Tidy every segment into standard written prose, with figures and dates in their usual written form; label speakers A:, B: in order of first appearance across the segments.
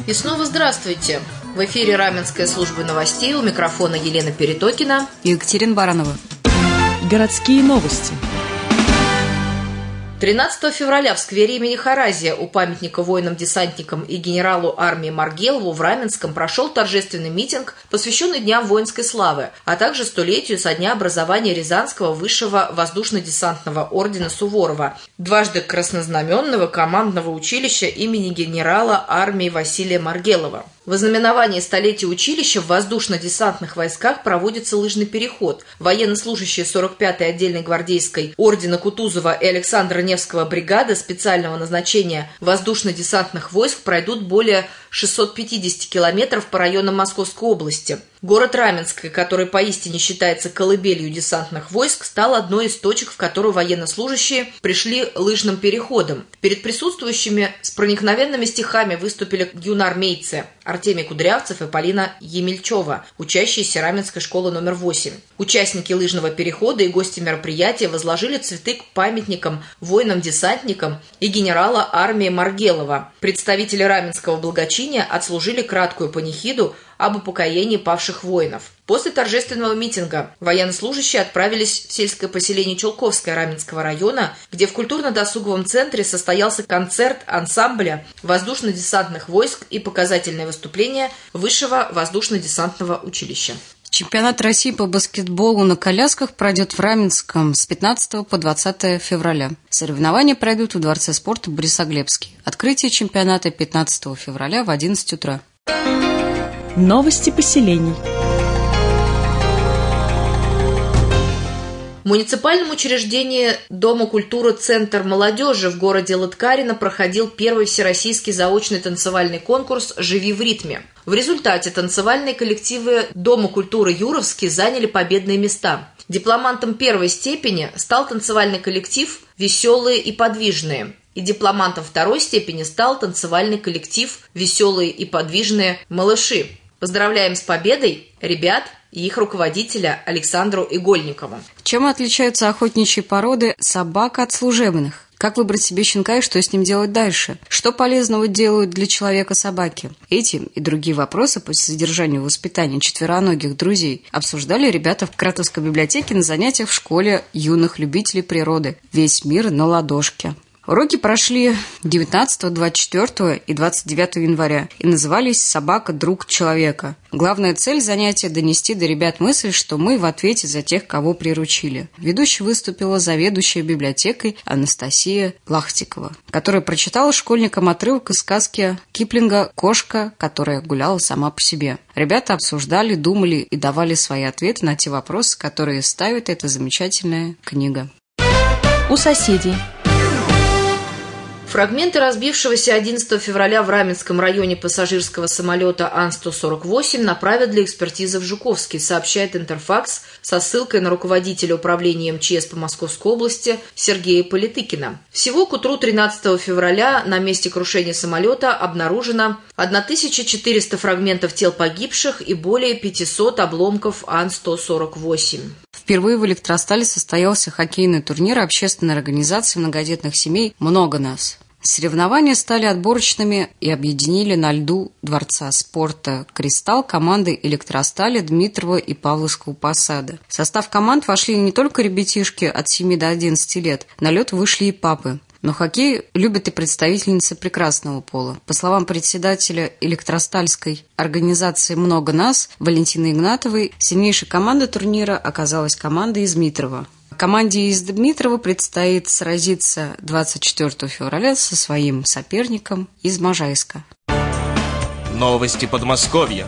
A: И снова здравствуйте! В эфире Раменская служба новостей, у микрофона Елена Перетокина
B: и Екатерина Баранова.
C: Городские новости.
A: 13 февраля в сквере имени Харазия у памятника воинам-десантникам и генералу армии Маргелову в Раменском прошел торжественный митинг, посвященный Дням воинской славы, а также столетию со дня образования Рязанского высшего воздушно-десантного ордена Суворова, дважды краснознаменного командного училища имени генерала армии Василия Маргелова. В ознаменовании столетия училища в воздушно-десантных войсках проводится лыжный переход. Военнослужащие 45-й отдельной гвардейской ордена Кутузова и Александра Невского бригады специального назначения воздушно-десантных войск пройдут более 650 километров по районам Московской области. Город Раменский, который поистине считается колыбелью десантных войск, стал одной из точек, в которую военнослужащие пришли лыжным переходом. Перед присутствующими с проникновенными стихами выступили юноармейцы Артемий Кудрявцев и Полина Емельчева, учащиеся Раменской школы номер 8. Участники лыжного перехода и гости мероприятия возложили цветы к памятникам воинам-десантникам и генерала армии Маргелова. Представители Раменского благочиния отслужили краткую панихиду об упокоении павших воинов. После торжественного митинга военнослужащие отправились в сельское поселение Чулковское Раменского района, где в культурно-досуговом центре состоялся концерт ансамбля воздушно-десантных войск и показательное выступление Высшего воздушно-десантного училища.
B: Чемпионат России по баскетболу на колясках пройдет в Раменском с 15 по 20 февраля. Соревнования пройдут в Дворце спорта Борисоглебский. Открытие чемпионата 15 февраля в 11 утра.
C: Новости поселений.
A: В муниципальном учреждении Дома культуры «Центр молодежи» в городе Лыткарино проходил первый всероссийский заочный танцевальный конкурс «Живи в ритме». В результате танцевальные коллективы Дома культуры «Юровский» заняли победные места. Дипломантом первой степени стал танцевальный коллектив «Веселые и подвижные». И дипломантом второй степени стал танцевальный коллектив «Веселые и подвижные малыши». Поздравляем с победой ребят и их руководителя Александру Игольникову.
B: Чем отличаются охотничьи породы собак от служебных? Как выбрать себе щенка и что с ним делать дальше? Что полезного делают для человека собаки? Эти и другие вопросы по содержанию воспитания четвероногих друзей обсуждали ребята в Кратовской библиотеке на занятиях в школе юных любителей природы «Весь мир на ладошке». Уроки прошли 19, 24 и 29 января и назывались «Собака – друг человека». Главная цель занятия – донести до ребят мысль, что мы в ответе за тех, кого приручили. Ведущей выступила заведующая библиотекой Анастасия Лахтикова, которая прочитала школьникам отрывок из сказки Киплинга «Кошка, которая гуляла сама по себе». Ребята обсуждали, думали и давали свои ответы на те вопросы, которые ставит эта замечательная книга.
C: У соседей.
A: Фрагменты разбившегося 11 февраля в Раменском районе пассажирского самолета Ан-148 направят для экспертизы в Жуковский, сообщает Интерфакс со ссылкой на руководителя управления МЧС по Московской области Сергея Политыкина. Всего к утру 13 февраля на месте крушения самолета обнаружено 1400 фрагментов тел погибших и более 500 обломков Ан-148.
B: Впервые в Электростале состоялся хоккейный турнир общественной организации многодетных семей «Много нас». Соревнования стали отборочными и объединили на льду Дворца спорта «Кристалл» команды Электростали Дмитрова и Павловского посада. В состав команд вошли не только ребятишки от 7 до 11 лет, на лед вышли и папы. Но хоккей любят и представительницы прекрасного пола. По словам председателя электростальской организации «Много нас» Валентины Игнатовой, сильнейшей командой турнира оказалась команда из Дмитрова. Команде из Дмитрова предстоит сразиться 24 февраля со своим соперником из Можайска.
D: Новости Подмосковья.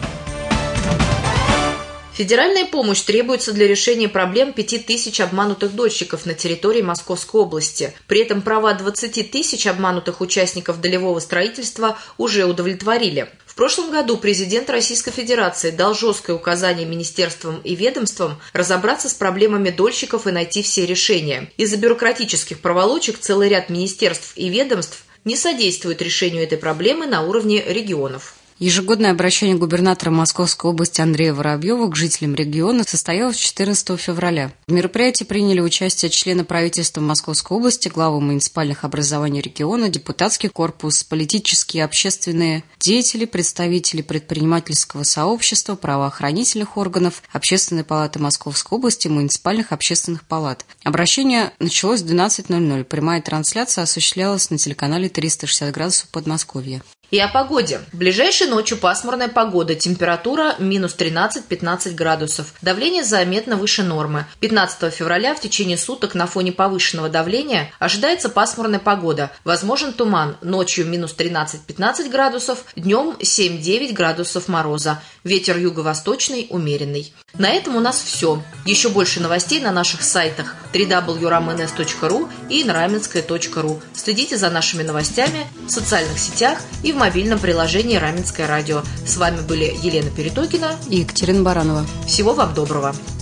A: Федеральная помощь требуется для решения проблем 5000 обманутых дольщиков на территории Московской области. При этом права 20 тысяч обманутых участников долевого строительства уже удовлетворили. В прошлом году президент Российской Федерации дал жесткое указание министерствам и ведомствам разобраться с проблемами дольщиков и найти все решения. Из-за бюрократических проволочек целый ряд министерств и ведомств не содействует решению этой проблемы на уровне регионов.
B: Ежегодное обращение губернатора Московской области Андрея Воробьева к жителям региона состоялось 14 февраля. В мероприятии приняли участие члены правительства Московской области, главы муниципальных образований региона, депутатский корпус, политические и общественные деятели, представители предпринимательского сообщества, правоохранительных органов, Общественной палаты Московской области и муниципальных общественных палат. Обращение началось в 12:00. Прямая трансляция осуществлялась на телеканале 360 градусов Подмосковья.
A: И о погоде. Ближайшей ночью пасмурная погода, температура минус 13-15 градусов, давление заметно выше нормы. 15 февраля в течение суток на фоне повышенного давления ожидается пасмурная погода, возможен туман, ночью минус 13-15 градусов, днем 7-9 градусов мороза, ветер юго-восточный умеренный. На этом у нас все. Еще больше новостей на наших сайтах www.ramenes.ru и nramenskoye.ru. Следите за нашими новостями в социальных сетях и в мобильном приложении «Раменское радио». С вами были Елена Перетокина
B: и Екатерина Баранова.
A: Всего вам доброго!